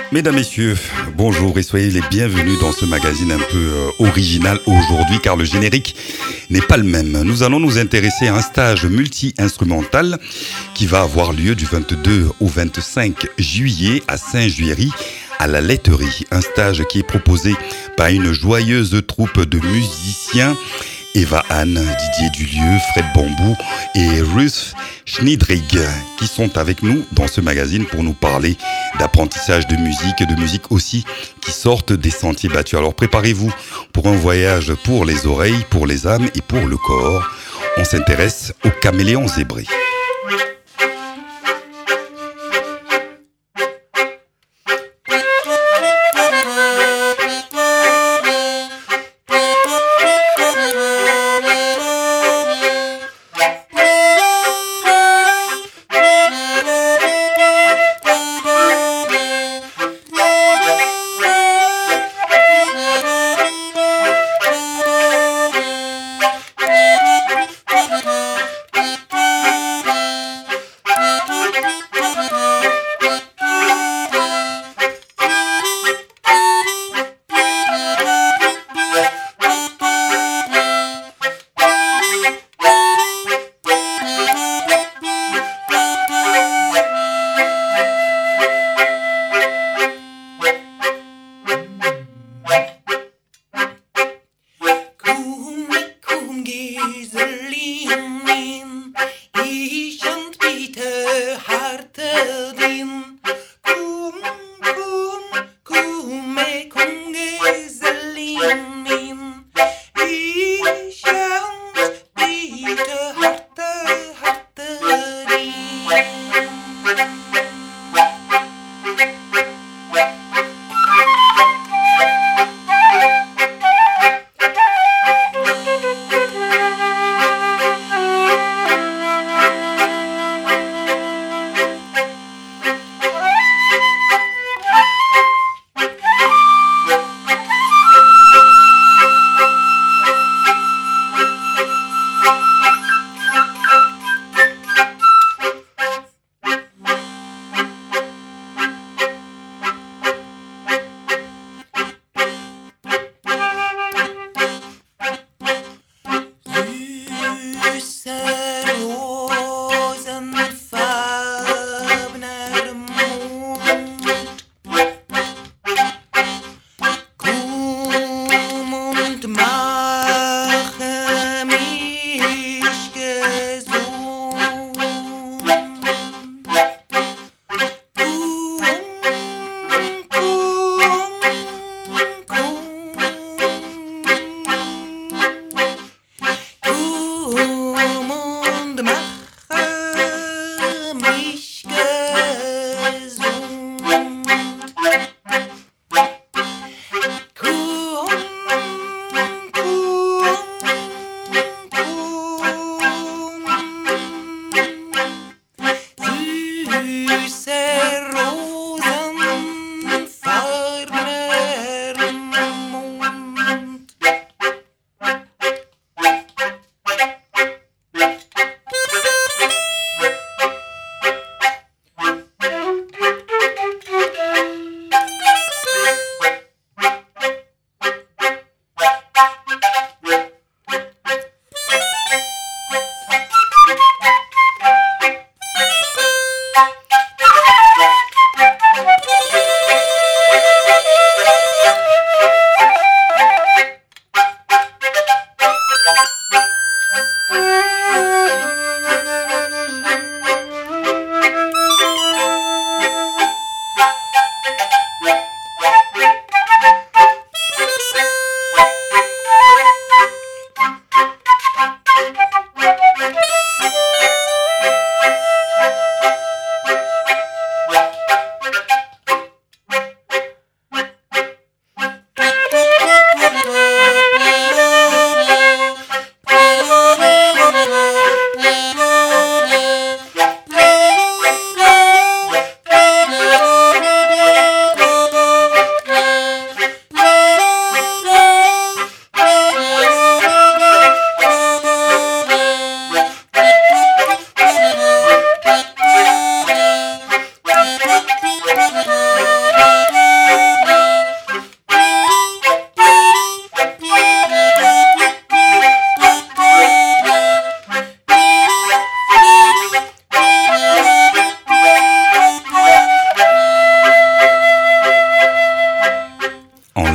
Mesdames, Messieurs, bonjour et soyez les bienvenus dans ce magazine un peu original aujourd'hui car le générique n'est pas le même. Nous allons nous intéresser à un stage multi-instrumental qui va avoir lieu du 22 au 25 juillet à Saint-Juéry à la laiterie. Un stage qui est proposé par une joyeuse troupe de musiciens. Eva Anne, Didier Dulieu, Fred Bambou et Ruth Schniedrig qui sont avec nous dans ce magazine pour nous parler d'apprentissage de musique aussi qui sortent des sentiers battus. Alors préparez-vous pour un voyage pour les oreilles, pour les âmes et pour le corps. On s'intéresse aux caméléons zébrés.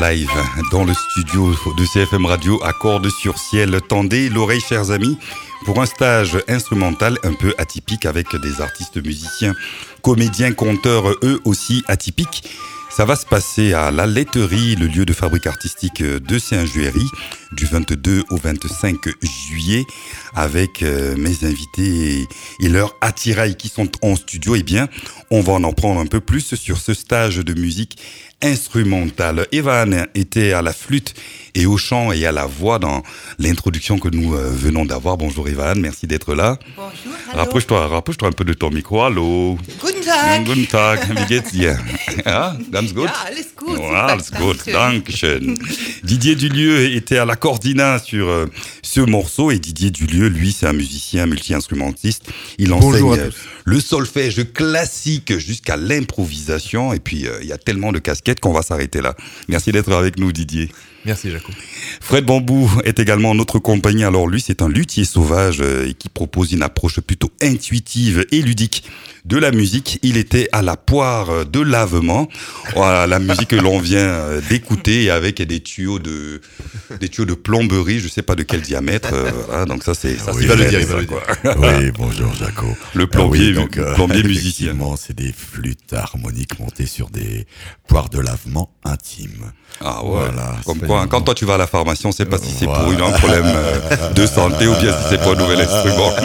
live dans le studio de CFM Radio à Cordes-sur-Ciel. Tendez l'oreille, chers amis, pour un stage instrumental un peu atypique avec des artistes musiciens, comédiens, conteurs, eux aussi atypiques. Ça va se passer à la laiterie, le lieu de fabrique artistique de Saint-Juéry, du 22 au 25 juillet, avec mes invités et leur attirail qui sont en studio. Eh bien, on va en apprendre un peu plus sur ce stage de musique instrumentale. Evan était à la flûte et au chant et à la voix dans l'introduction que nous venons d'avoir. Bonjour Evan, merci d'être là. Bonjour, hallo. Rapproche-toi un peu de ton micro. Hallo. Guten Tag. Guten Tag, wie geht's dir? Ja, ganz gut? Ja, alles gut. Ja, alles gut, Dankeschön. dankeschön. Didier Dulieu était à la coordina sur ce morceau et Didier Dulieu, lui, c'est un musicien multi-instrumentiste. Il Bonjour enseigne à tous. le solfège classique jusqu'à l'improvisation et puis il y a tellement de casquettes qu'on va s'arrêter là. Merci d'être avec nous Didier. Merci Jaco. Fred Bambou est également en notre compagnie. Alors lui, c'est un luthier sauvage et qui propose une approche plutôt intuitive et ludique de la musique. Il était à la poire de lavement, la musique que l'on vient d'écouter avec des tuyaux de plomberie, je sais pas de quel diamètre. Voilà, donc ça c'est ça. Oui, c'est il va le vrai, dire, ça, il va le quoi. Oui, bonjour Jaco. Le plombier, plombier musicien. Effectivement, c'est des flûtes harmoniques montées sur des poires de lavement intimes. Ah ouais. Voilà, Comme c'est quoi, vraiment- quand toi tu vas à la pharmacie, on sait pas si c'est pour Voilà. un problème de santé ou bien si c'est pour un nouvel instrument.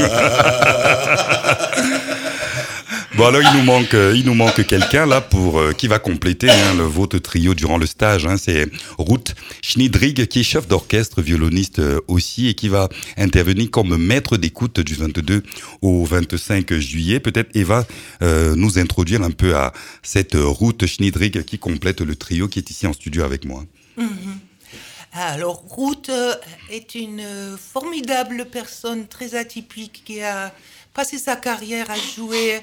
Bon alors il nous manque quelqu'un là pour qui va compléter votre trio durant le stage. C'est Ruth Schnidrig qui est chef d'orchestre, violoniste aussi et qui va intervenir comme maître d'écoute du 22 au 25 juillet. Peut-être Eva nous introduire un peu à cette Ruth Schnidrig qui complète le trio qui est ici en studio avec moi. Alors, Ruth est une formidable personne très atypique qui a passé sa carrière à jouer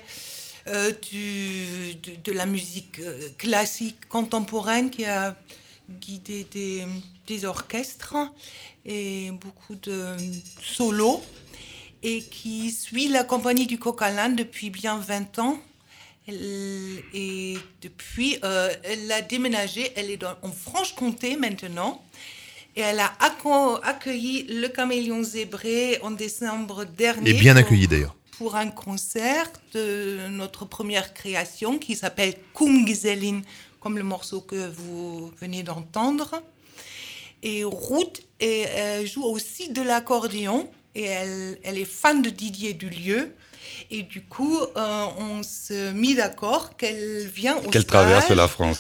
de la musique classique contemporaine, qui a guidé des orchestres et beaucoup de solos, et qui suit la compagnie du Coq-à-l'âne depuis bien 20 ans. Et depuis, elle a déménagé, elle est en Franche-Comté maintenant, et elle a accueilli le Caméléon Zébré en décembre dernier. Et bien accueilli d'ailleurs. Pour un concert de notre première création qui s'appelle Cum Gesellin, comme le morceau que vous venez d'entendre. Et Ruth joue aussi de l'accordéon et elle est fan de Didier Dulieu. Et du coup, on s'est mis d'accord qu'elle vient au Qu'elle stage. traverse la France.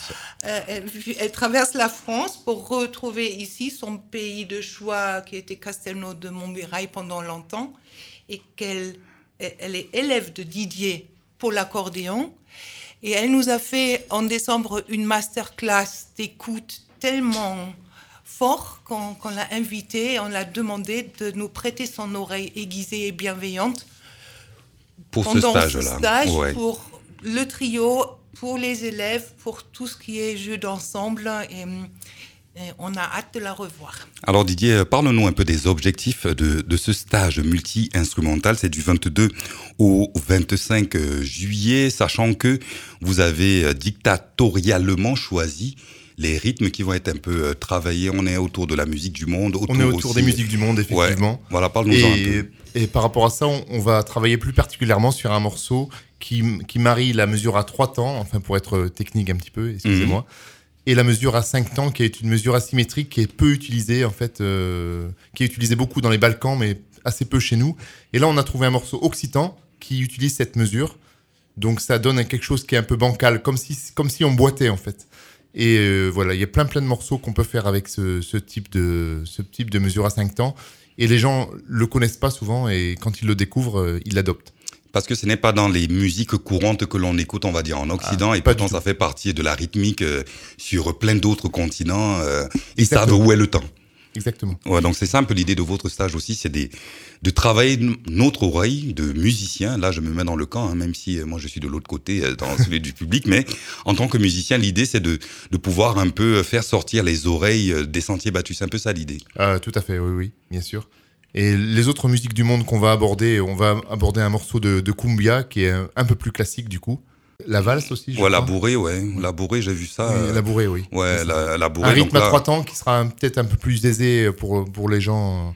Elle traverse la France pour retrouver ici son pays de choix qui était Castelnau de Montmirail pendant longtemps et qu'elle est élève de Didier pour l'accordéon. Et elle nous a fait en décembre une masterclass d'écoute tellement fort qu'on l'a invitée, on l'a demandé de nous prêter son oreille aiguisée et bienveillante Pour ce pendant stage-là. stage Ouais. pour le trio, pour les élèves, pour tout ce qui est jeu d'ensemble. Et on a hâte de la revoir. Alors Didier, parle-nous un peu des objectifs de ce stage multi-instrumental. C'est du 22 au 25 juillet, sachant que vous avez dictatorialement choisi les rythmes qui vont être un peu travaillés. On est autour de la musique du monde. On est autour aussi- des musiques du monde, effectivement. Ouais. Voilà, parle-nous-en un peu. Et par rapport à ça, on va travailler plus particulièrement sur un morceau qui marie la mesure à 3 temps, enfin pour être technique un petit peu, excusez-moi, et la mesure à 5 temps, qui est une mesure asymétrique qui est peu utilisée, en fait, qui est utilisée beaucoup dans les Balkans, mais assez peu chez nous. Et là, on a trouvé un morceau occitan qui utilise cette mesure. Donc ça donne quelque chose qui est un peu bancal, comme si on boitait, en fait. Et voilà, il y a plein de morceaux qu'on peut faire avec ce type de mesure à 5 temps. Et les gens le connaissent pas souvent et quand ils le découvrent, ils l'adoptent. Parce que ce n'est pas dans les musiques courantes que l'on écoute, on va dire, en Occident. Et pas pourtant, du tout. ça fait partie de la rythmique sur plein d'autres continents. Ils savent Exactement. où est le temps. Exactement. Ouais, donc c'est ça un peu l'idée de votre stage aussi, c'est de travailler notre oreille de musicien. Là, je me mets dans le camp, même si moi je suis de l'autre côté, dans celui du public. Mais en tant que musicien, l'idée c'est de pouvoir un peu faire sortir les oreilles des sentiers battus. C'est un peu ça l'idée. Tout à fait, oui, bien sûr. Et les autres musiques du monde qu'on va aborder, on va aborder un morceau de cumbia qui est un peu plus classique du coup. la valse aussi. Ouais, la bourrée, j'ai vu ça. Oui, la bourrée, oui. Ouais, la bourrée. Un rythme donc là... à 3 temps qui sera peut-être un peu plus aisé pour les gens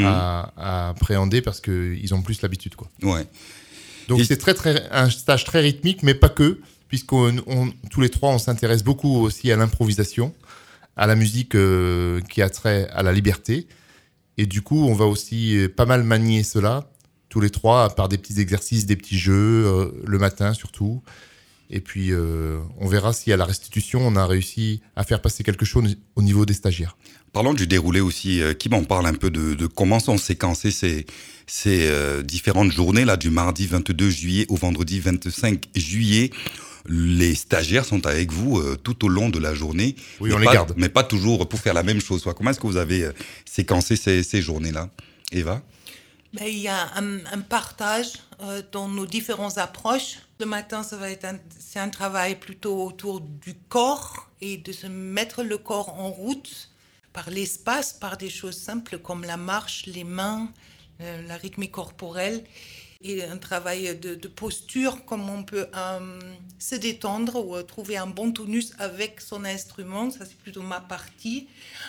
à appréhender parce qu'ils ont plus l'habitude, quoi. Ouais. Donc c'est un stage très rythmique, mais pas que, puisqu'on tous les trois on s'intéresse beaucoup aussi à l'improvisation, à la musique qui a trait à la liberté, et du coup on va aussi pas mal manier cela tous les trois par des petits exercices, des petits jeux le matin surtout, et puis on verra si à la restitution on a réussi à faire passer quelque chose au niveau des stagiaires. Parlons du déroulé aussi. Qui m'en parle un peu de comment sont séquencées ces différentes journées là, du mardi 22 juillet au vendredi 25 juillet. Les stagiaires sont avec vous tout au long de la journée. Oui, on les garde. Mais pas toujours pour faire la même chose. Comment est-ce que vous avez séquencé ces journées-là, Eva ? Il y a un partage dans nos différentes approches. Le matin, c'est un travail plutôt autour du corps et de se mettre le corps en route par l'espace, par des choses simples comme la marche, les mains, la rythmique corporelle, et un travail de posture, comme on peut se détendre ou trouver un bon tonus avec son instrument. Ça, c'est plutôt ma partie.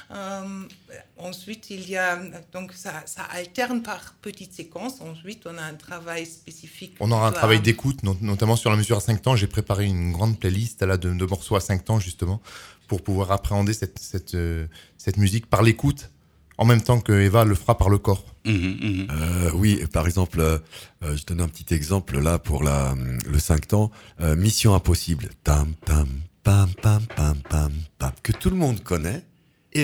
Ensuite, donc ça alterne par petites séquences. Ensuite, on a un travail spécifique. On aura un travail d'écoute, notamment sur la mesure à 5 temps. J'ai préparé une grande playlist là, de morceaux à 5 temps, justement, pour pouvoir appréhender cette musique par l'écoute, en même temps que Eva le fera par le corps. Oui, par exemple, je donne un petit exemple là pour le 5 temps. Mission Impossible, tam tam pam pam pam pam pam, que tout le monde connaît et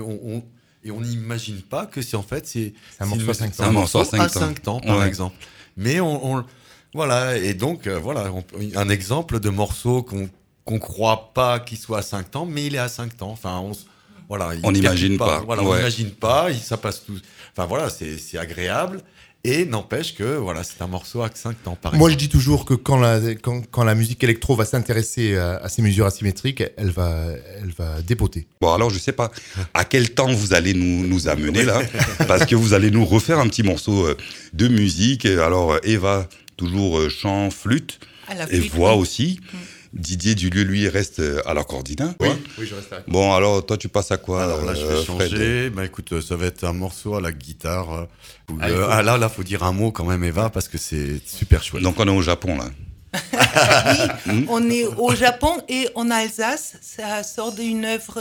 on n'imagine pas que c'est un morceau à 5 temps. Un morceau à 5 temps, par exemple. Mais voilà, et donc voilà, un exemple de morceau qu'on croit pas qu'il soit à 5 temps, mais il est à 5 temps. Enfin, on n'imagine pas. Voilà, on n'imagine pas. Ça passe tout. Enfin voilà, c'est agréable. Et n'empêche que c'est un morceau à 5 temps. Moi, je dis toujours que quand la musique électro va s'intéresser à ces mesures asymétriques, elle va dépoter. Bon, alors je sais pas à quel temps vous allez nous amener là, parce que vous allez nous refaire un petit morceau de musique. Alors Eva, toujours chant, flûte et voix aussi. Didier Dulieu, lui, reste à l'accordina. Oui, je reste à l'accordina. Bon, alors, toi, tu passes à quoi? Alors là, je vais changer. Écoute, ça va être un morceau à la guitare. Là, faut dire un mot quand même, Eva, parce que c'est super chouette. Donc, on est au Japon, là. Oui, on est au Japon et en Alsace. Ça sort d'une œuvre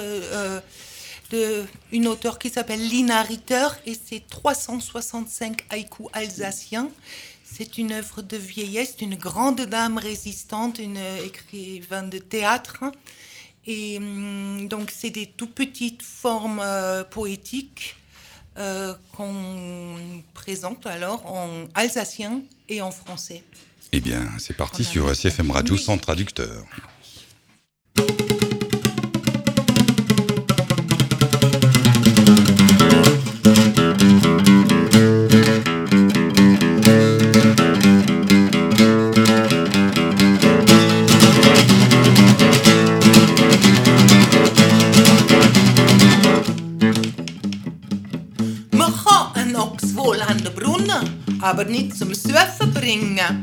d'une auteure qui s'appelle Lina Ritter, et c'est 365 haïkus alsaciens. C'est une œuvre de vieillesse d'une grande dame résistante, une écrivaine de théâtre. Et donc, c'est des tout petites formes poétiques qu'on présente alors en alsacien et en français. Eh bien, c'est parti sur CFM Radio sans traducteur. Aber nicht zum Surfen bringen.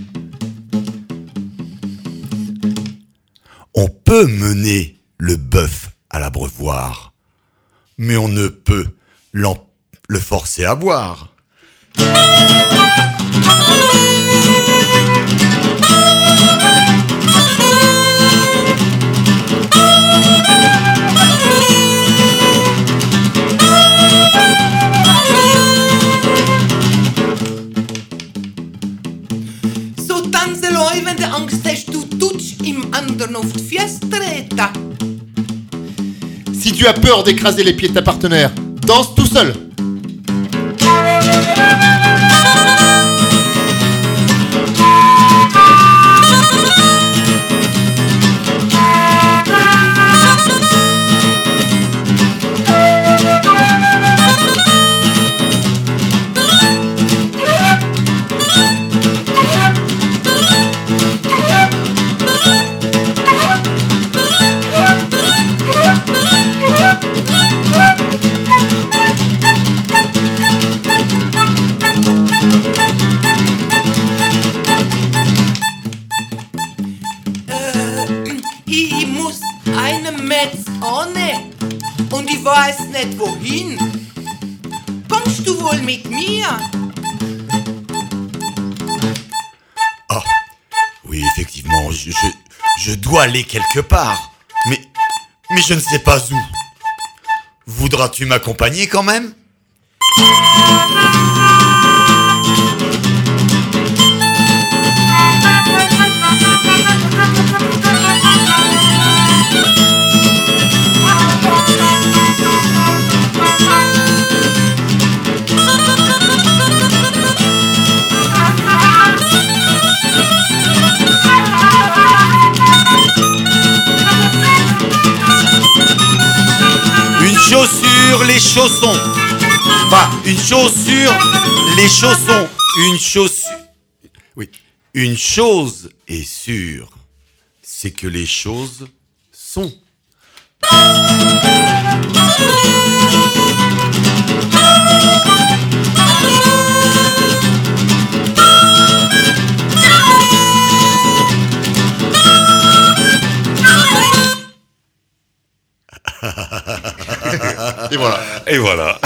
On peut mener le bœuf à l'abreuvoir, mais on ne peut le forcer à boire. Wenn du Angst hast, du tutsch im anderen auf die Füße treten. Si tu as peur d'écraser les pieds de ta partenaire, danse tout seul. weiß nicht wohin. Kommst du wohl mit mir? Ah, oui, effectivement, je dois aller quelque part. Mais je ne sais pas où. Voudras-tu m'accompagner quand même ? Une chaussure, les chaussons. Enfin, une chaussure, les chaussons. Une chaussure. Oui. Une chose est sûre, c'est que les choses sont. Et voilà.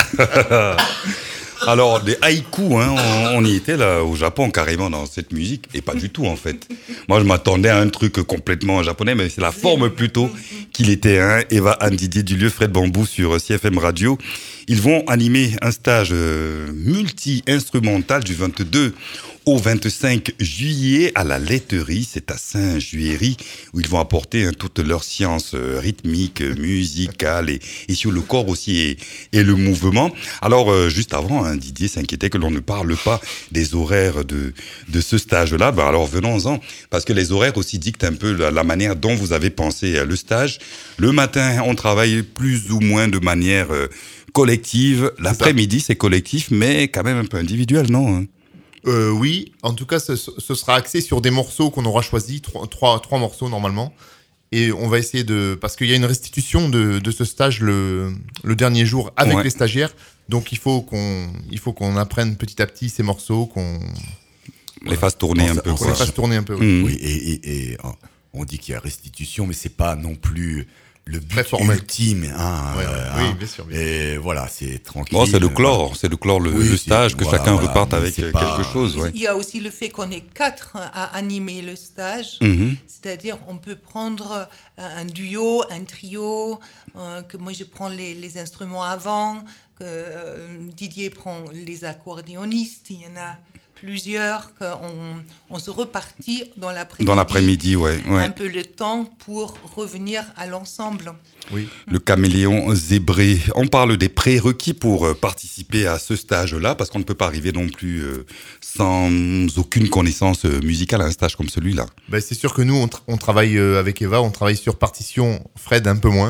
Alors, des haïkus, hein, on y était là au Japon carrément dans cette musique, et pas du tout en fait. Moi, je m'attendais à un truc complètement japonais, mais c'est la forme plutôt qu'il était. Hein. Eva, Anne, Didier Dulieu, Fred Bambou sur CFM Radio. Ils vont animer un stage multi-instrumental du 22 au 25 juillet à la laiterie, c'est à Saint-Juéry, où ils vont apporter toute leur science rythmique, musicale et sur le corps aussi et le mouvement. Alors, juste avant, hein, Didier s'inquiétait que l'on ne parle pas des horaires de ce stage-là. Ben alors, venons-en, parce que les horaires aussi dictent un peu la manière dont vous avez pensé le stage. Le matin, on travaille plus ou moins de manière collective. L'après-midi, c'est collectif, mais quand même un peu individuel, non ? Oui, en tout cas, ce sera axé sur des morceaux qu'on aura choisis, trois morceaux normalement. Et on va essayer parce qu'il y a une restitution de ce stage le dernier jour avec les stagiaires. Donc il faut qu'on apprenne petit à petit ces morceaux, qu'on les fasse tourner un peu. Qu'on les fasse tourner un peu. Oui, et on dit qu'il y a restitution, mais c'est pas non plus le but ultime. Hein, oui, bien sûr. Et voilà, c'est tranquille. Bon, c'est de clore le stage, que chacun reparte avec quelque chose. Ouais. Il y a aussi le fait qu'on est 4 à animer le stage. C'est-à-dire, on peut prendre un duo, un trio, que moi je prends les instruments avant, que Didier prend les accordéonistes, il y en a plusieurs, qu'on se repartit dans l'après-midi. Dans l'après-midi, ouais. Un peu le temps pour revenir à l'ensemble. Oui. Le caméléon zébré. On parle des prérequis pour participer à ce stage-là, parce qu'on ne peut pas arriver non plus sans aucune connaissance musicale à un stage comme celui-là. Ben, c'est sûr que nous, on travaille avec Eva, on travaille sur partition, Fred un peu moins.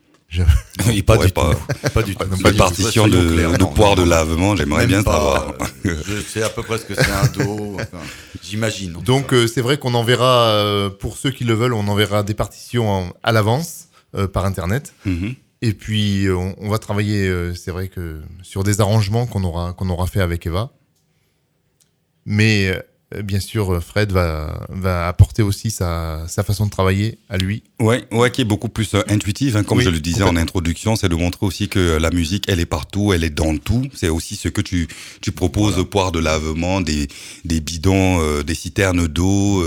Pas du tout. Une partition de poire de lavement, j'aimerais bien savoir. Je sais à peu près ce que c'est un do, j'imagine. Donc c'est vrai qu'on enverra, pour ceux qui le veulent, on enverra des partitions à l'avance par internet. Et puis on va travailler, c'est vrai que sur des arrangements qu'on aura fait avec Eva. Mais bien sûr, Fred va apporter aussi sa façon de travailler à lui. Ouais, qui est beaucoup plus intuitive. Hein, comme je le disais en introduction, c'est de montrer aussi que la musique, elle est partout, elle est dans tout. C'est aussi ce que tu proposes, poire de lavement, des bidons, des citernes d'eau,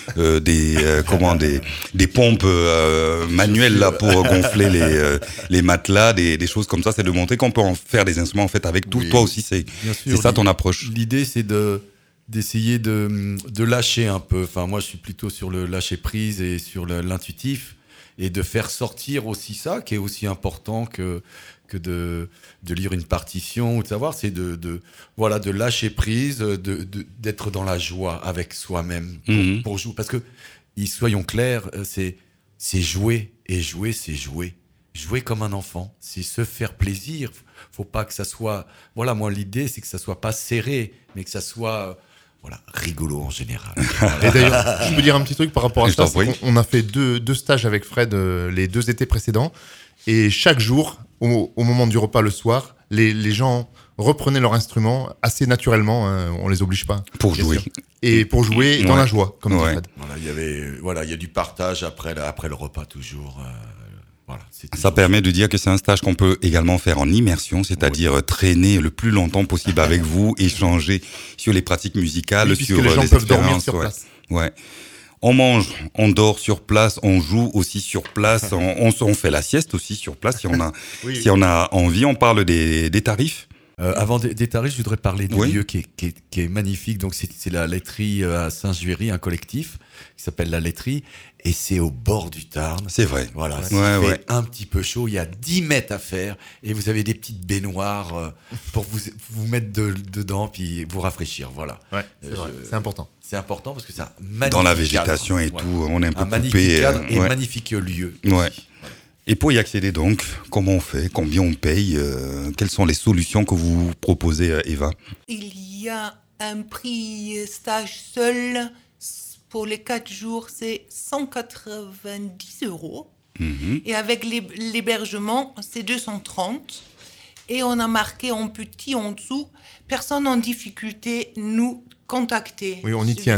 des pompes manuelles là pour gonfler les matelas, des choses comme ça. C'est de montrer qu'on peut en faire des instruments en fait avec tout. Oui, toi aussi, c'est ça ton approche. L'idée, c'est d'essayer de lâcher un peu. Enfin, moi, je suis plutôt sur le lâcher prise et sur l'intuitif, et de faire sortir aussi ça, qui est aussi important que de lire une partition ou de savoir, c'est de lâcher prise, d'être dans la joie avec soi-même pour jouer. Parce que, soyons clairs, c'est jouer, et jouer, c'est jouer. Jouer comme un enfant, c'est se faire plaisir. Faut pas que ça soit... Voilà, moi, l'idée, c'est que ça soit pas serré, mais que ça soit... rigolo en général. Et d'ailleurs, je peux dire un petit truc par rapport à ça. On a fait deux stages avec Fred les 2 étés précédents. Et chaque jour, au moment du repas le soir, les gens reprenaient leur instrument assez naturellement. Hein, on les oblige pas. Pour jouer. Et pour jouer dans la joie, comme dit Fred. Il y a du partage après le repas toujours. Voilà, ça permet de dire que c'est un stage qu'on peut également faire en immersion, c'est-à-dire traîner le plus longtemps possible avec vous, échanger sur les pratiques musicales, sur les gens peuvent dormir sur place. Ouais. On mange, on dort sur place, on joue aussi sur place, on fait la sieste aussi sur place si on a envie. On parle des tarifs. Avant des tarifs, je voudrais parler du lieu qui est magnifique. Donc c'est la laiterie à Saint-Juéry, un collectif qui s'appelle la laiterie, et c'est au bord du Tarn. C'est vrai. Voilà, il fait un petit peu chaud, il y a 10 mètres à faire, et vous avez des petites baignoires pour vous mettre dedans puis vous rafraîchir. Voilà. Ouais, c'est important. C'est important parce que ça magnifique dans la végétation cadre. Et tout, on est un peu magnifique coupé. Cadre et magnifique lieu. Ouais. Et pour y accéder donc, comment on fait? Combien on paye? Quelles sont les solutions que vous proposez, Eva? Il y a un prix stage seul pour les 4 jours, c'est 190 €. Et avec l'hébergement, c'est 230. Et on a marqué en petit en dessous, personne en difficulté, nous contacter. Oui, on y tient.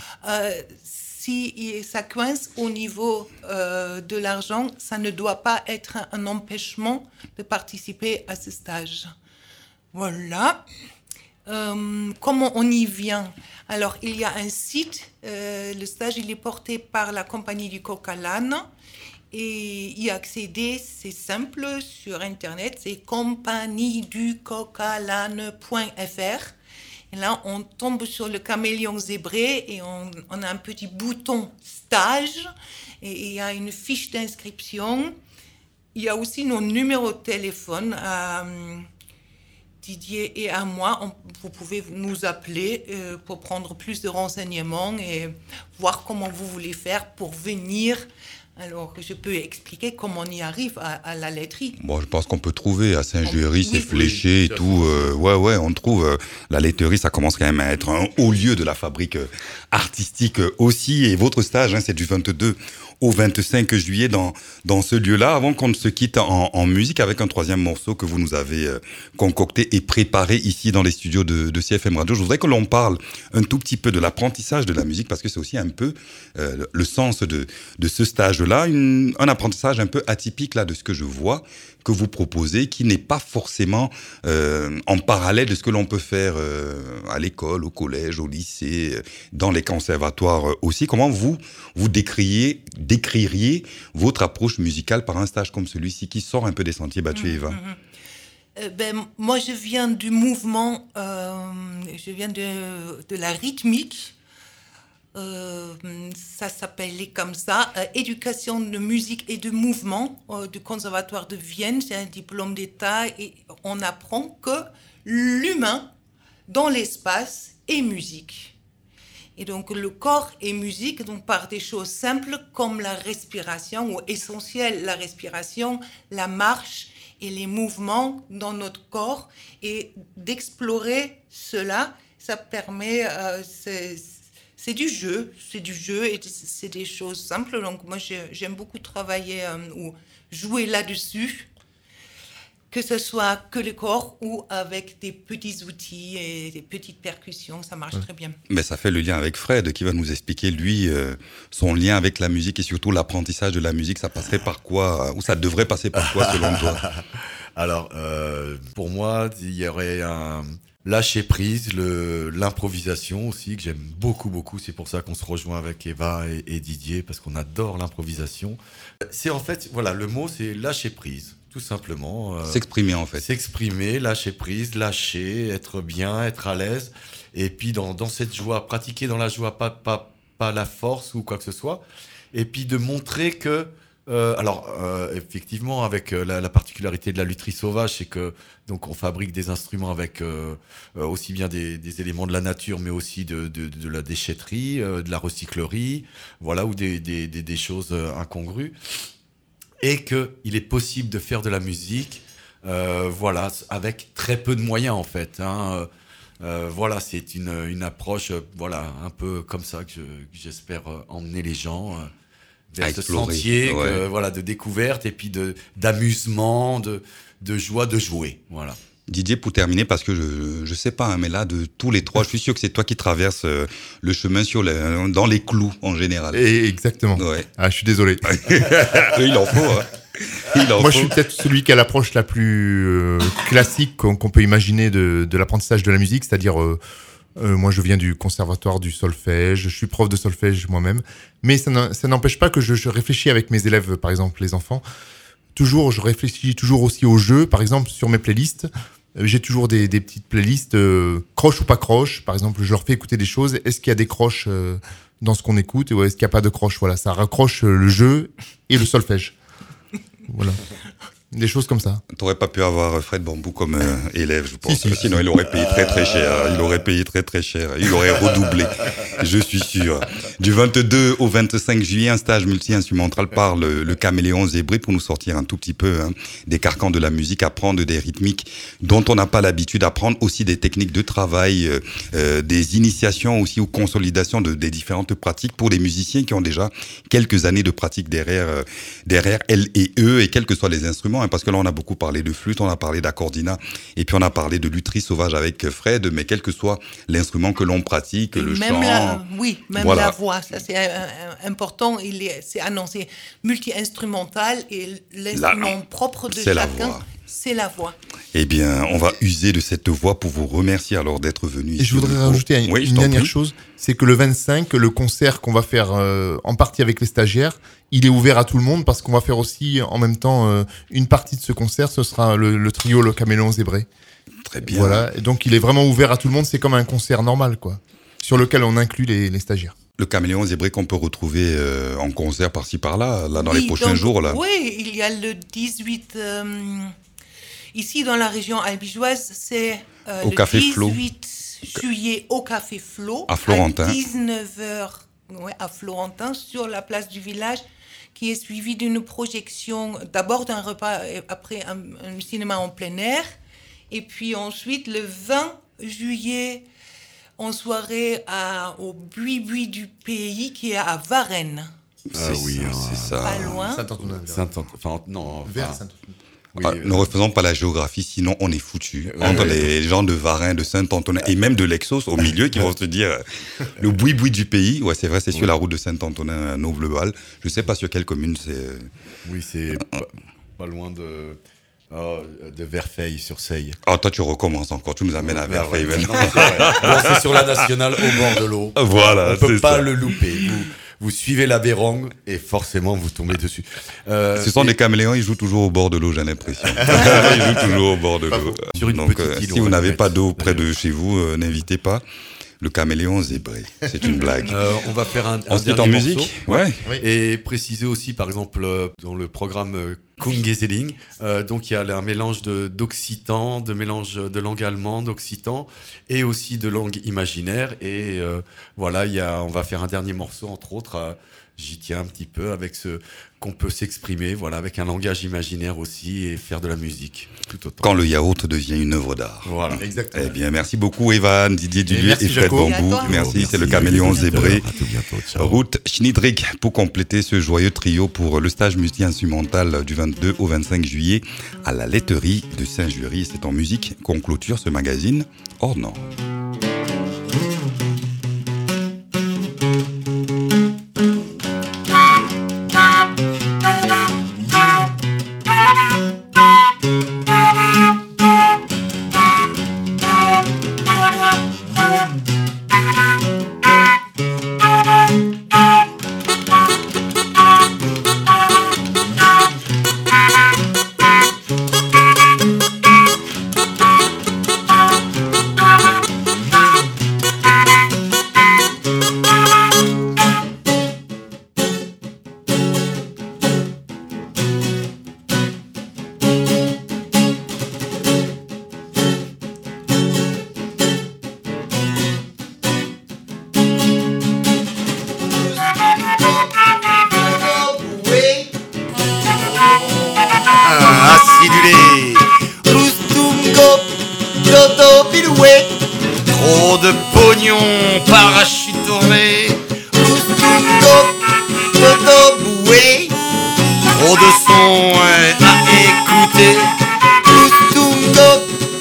Si ça coince au niveau de l'argent, ça ne doit pas être un empêchement de participer à ce stage. Voilà. Comment on y vient? Alors, il y a un site. Le stage, il est porté par la compagnie du coq à l'âne. Et y accéder, c'est simple. Sur Internet, c'est compagnieducoqalane.fr. Et là, on tombe sur le caméléon zébré et on a un petit bouton stage et il y a une fiche d'inscription. Il y a aussi nos numéros de téléphone à Didier et à moi. Vous pouvez nous appeler pour prendre plus de renseignements et voir comment vous voulez faire pour venir. Alors, je peux expliquer comment on y arrive à la laiterie. Bon, je pense qu'on peut trouver à Saint-Juéry, c'est fléché et tout. On trouve. La laiterie, ça commence quand même à être un haut lieu de la fabrique artistique aussi. Et votre stage, c'est du 22 au 25 juillet dans ce lieu-là, avant qu'on ne se quitte en musique avec un troisième morceau que vous nous avez concocté et préparé ici dans les studios de CFM Radio. Je voudrais que l'on parle un tout petit peu de l'apprentissage de la musique, parce que c'est aussi un peu le sens de ce stage-là, un apprentissage un peu atypique là de ce que je vois que vous proposez, qui n'est pas forcément en parallèle de ce que l'on peut faire à l'école, au collège, au lycée, dans les conservatoires aussi. Comment vous décririez votre approche musicale par un stage comme celui-ci, qui sort un peu des sentiers battus, Eva? Moi, je viens du mouvement, je viens de la rythmique. Ça s'appelait comme ça, éducation de musique et de mouvement du Conservatoire de Vienne. C'est un diplôme d'État et on apprend que l'humain dans l'espace est musique. Et donc le corps est musique, donc par des choses simples comme la respiration, ou essentielles, la respiration, la marche et les mouvements dans notre corps. Et d'explorer cela, ça permet... C'est du jeu et c'est des choses simples. Donc moi, j'aime beaucoup travailler ou jouer là-dessus, que ce soit que le corps ou avec des petits outils et des petites percussions, ça marche très bien. Mais ça fait le lien avec Fred qui va nous expliquer, lui, son lien avec la musique et surtout l'apprentissage de la musique. Ça passerait par quoi, ou ça devrait passer par quoi selon toi? Alors, pour moi, il y aurait un... lâcher prise, l'improvisation aussi, que j'aime beaucoup, beaucoup. C'est pour ça qu'on se rejoint avec Eva et Didier, parce qu'on adore l'improvisation. C'est en fait, voilà, le mot, c'est lâcher prise, tout simplement. S'exprimer, en fait. S'exprimer, lâcher prise, lâcher, être bien, être à l'aise. Et puis, dans cette joie, pratiquer dans la joie, pas la force ou quoi que ce soit. Et puis, de montrer que... effectivement, avec la particularité de la lutherie sauvage, c'est que donc on fabrique des instruments avec aussi bien des éléments de la nature, mais aussi de la déchetterie, de la recyclerie, voilà, ou des choses incongrues, et que il est possible de faire de la musique, voilà, avec très peu de moyens en fait. Voilà, c'est une approche, voilà, un peu comme ça que j'espère emmener les gens. Vers ce sentier voilà, de découverte et puis d'amusement, de joie de jouer. Voilà. Didier, pour terminer, parce que je sais pas, mais là, de tous les trois, je suis sûr que c'est toi qui traverses le chemin dans les clous en général. Exactement. Ouais. Ah, je suis désolé. Il en faut. Moi, je suis peut-être celui qui a l'approche la plus classique qu'on peut imaginer de l'apprentissage de la musique, c'est-à-dire moi, je viens du conservatoire du solfège, je suis prof de solfège moi-même, mais ça n'empêche pas que je réfléchis avec mes élèves, par exemple les enfants. Je réfléchis toujours aussi au jeu, par exemple sur mes playlists. J'ai toujours des petites playlists croche ou pas croche. Par exemple, je leur fais écouter des choses. Est-ce qu'il y a des croches dans ce qu'on écoute ou est-ce qu'il n'y a pas de croche? Voilà, ça raccroche le jeu et le solfège. Voilà. Des choses comme ça. T'aurais pas pu avoir Fred Bambou comme élève, je pense. Si. Sinon, il aurait payé très cher. Il aurait payé très cher. Il aurait redoublé, je suis sûr. Du 22 au 25 juillet, un stage multi-instrumental par le Caméléon Zébré pour nous sortir un tout petit peu des carcans de la musique, apprendre des rythmiques dont on n'a pas l'habitude d'apprendre, aussi des techniques de travail, des initiations aussi aux consolidations des différentes pratiques pour les musiciens qui ont déjà quelques années de pratique derrière elles et eux, et quels que soient les instruments. Parce que là, on a beaucoup parlé de flûte, on a parlé d'accordina, et puis on a parlé de lutherie sauvage avec Fred, mais quel que soit l'instrument que l'on pratique, le chant... La voix, ça c'est important, c'est annoncé multi-instrumental, et l'instrument propre de chacun, c'est la voix. Eh bien, on va user de cette voix pour vous remercier alors d'être venu ici. Et je voudrais rajouter une dernière chose, c'est que le 25, le concert qu'on va faire en partie avec les stagiaires, il est ouvert à tout le monde parce qu'on va faire aussi en même temps une partie de ce concert, ce sera le trio Le Caméléon Zébré. Très bien. Voilà, et donc il est vraiment ouvert à tout le monde, c'est comme un concert normal, quoi, sur lequel on inclut les stagiaires. Le Caméléon Zébré qu'on peut retrouver en concert par-ci par-là, dans les prochains jours. Là. Oui, il y a le 18... ici, dans la région albigeoise, c'est au le Café 18 Flo. Juillet au Café Flo. À Florentin. À 19h, à Florentin, sur la place du village, qui est suivie d'une projection, d'abord d'un repas, après un cinéma en plein air. Et puis ensuite, le 20 juillet, en soirée au Buis du Pays, qui est à Varennes. C'est ça. Pas loin. Vers Saint-Antonin. Oui, ne refaisons pas la géographie, sinon on est foutu. Entre les gens de Varennes, de Saint-Antonin et même de l'Exos au milieu qui vont se dire le boui du pays. Ouais, c'est vrai, c'est sur la route de Saint-Antonin à Noble-Val. Je sais pas sur quelle commune c'est. Oui, c'est pas loin de Verfeil-sur-Seille. Ah, toi tu recommences encore, tu nous amènes à Verfeil. C'est sur la nationale au bord de l'eau. Voilà, on peut pas le louper. Vous suivez la Bérongue et forcément vous tombez dessus. Ce sont des caméléons, ils jouent toujours au bord de l'eau, j'ai l'impression. Ils jouent toujours au bord de l'eau. Donc, si vous n'avez pas d'eau près de chez vous, n'invitez pas. Le Caméléon Zébré, c'est une blague. On va faire un dernier en musique, ouais. Et préciser aussi, par exemple, dans le programme Kungeseling, donc il y a un mélange d'occitan, de mélange de langue allemande, d'occitan, et aussi de langue imaginaire. Et voilà, on va faire un dernier morceau, entre autres. J'y tiens un petit peu avec qu'on peut s'exprimer, voilà, avec un langage imaginaire aussi et faire de la musique tout autant. Quand le yaourt devient une œuvre d'art. Voilà, exactement. Eh bien, merci beaucoup Evan, Didier Dulier et Fred Bambou. Merci, c'est le Caméléon Zébré. À tout bientôt. Ruth Schnidrig pour compléter ce joyeux trio pour le stage multi-instrumental du 22 au 25 juillet à la laiterie de Saint-Jury. C'est en musique qu'on clôture ce magazine hors norme. Trop de pognon, parachute tourné, trop de son à écouter,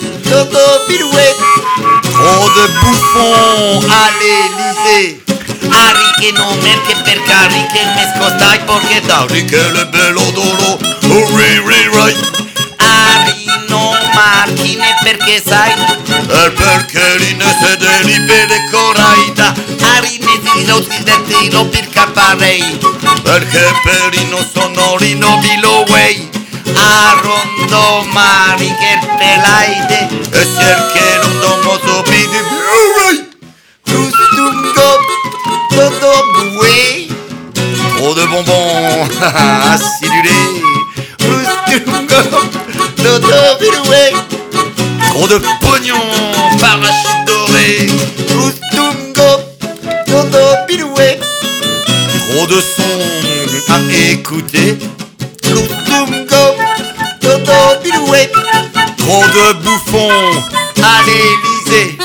trop de bouffons à l'Élysée. Ari che non merche per cari che me scostai perché dari che le bello dolo Ari non marchine perché sai perché l'inese delibere coraida Ari ne tiro per caparei perché per i non sonorino biloway Arrondo mari che pelaide e cerche non domo sobidi Rustungo todo boué trop de bonbons acidulés Rustungo todo boué trop de pognon parachute doré Rustungo todo boué trop de sons à écouter Rustungo todo boué trop de bouffons à l'Élysée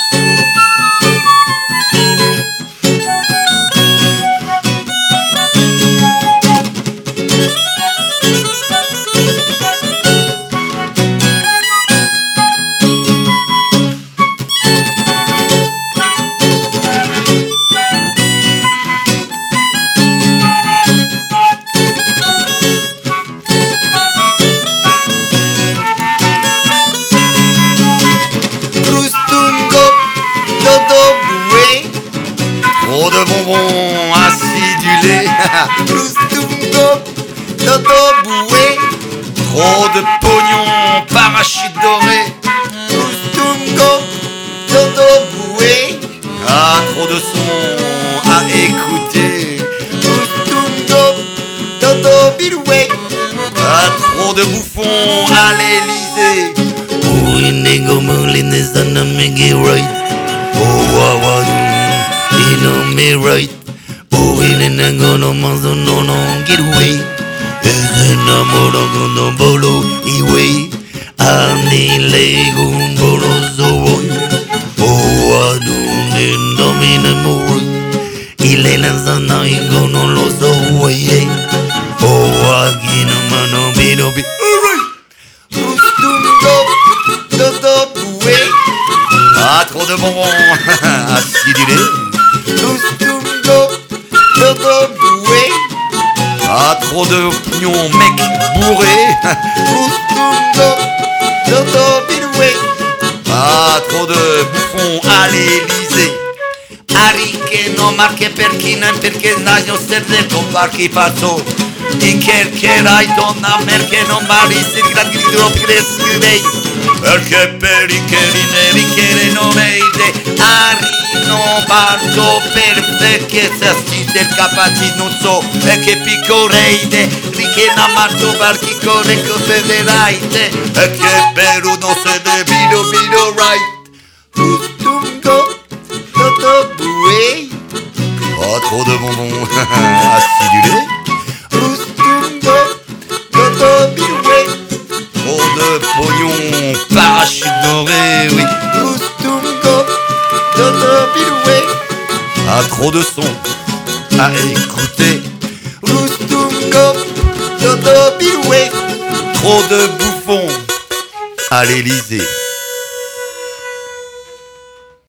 Trop de bonbons acidulés Rustungo, todo boué Trop de pognon, parachute doré Rustungo, todo boué trop de sons à écouter Rustungo, todo biloué trop de bouffons à l'Élysée Oui, nego molines on a make right You know me right Oh, in a gono manzo no get away Is in a moro gono bolo iwe Ani lego bolo zo Oh, adu in domine moro Ile lanzana gono lo zo way Oh, agino mano bido bi Rustungo todo boué trop de bonbons acidulés Rustungo, todo boué trop de pignon, mec bourré Rustungo, todo biloué trop de bouffons à l'Élysée Ari che non marche per chi non perché dai non serve compar chi passo E che rai donna perché non marissi grandi troppi scrivei Perché per i che non veide Ari non parto per che se assiste il capaci non so e che piccoreide Ricche non marto per chi corre cose deraide E che per uno se debino bino right Rustungo todo boué trop de bonbons acidulés Rustungo todo biloué trop de pognon parachute doré oui Rustungo todo biloué trop de sons à écouter Rustungo todo biloué trop de bouffons à l'Élysée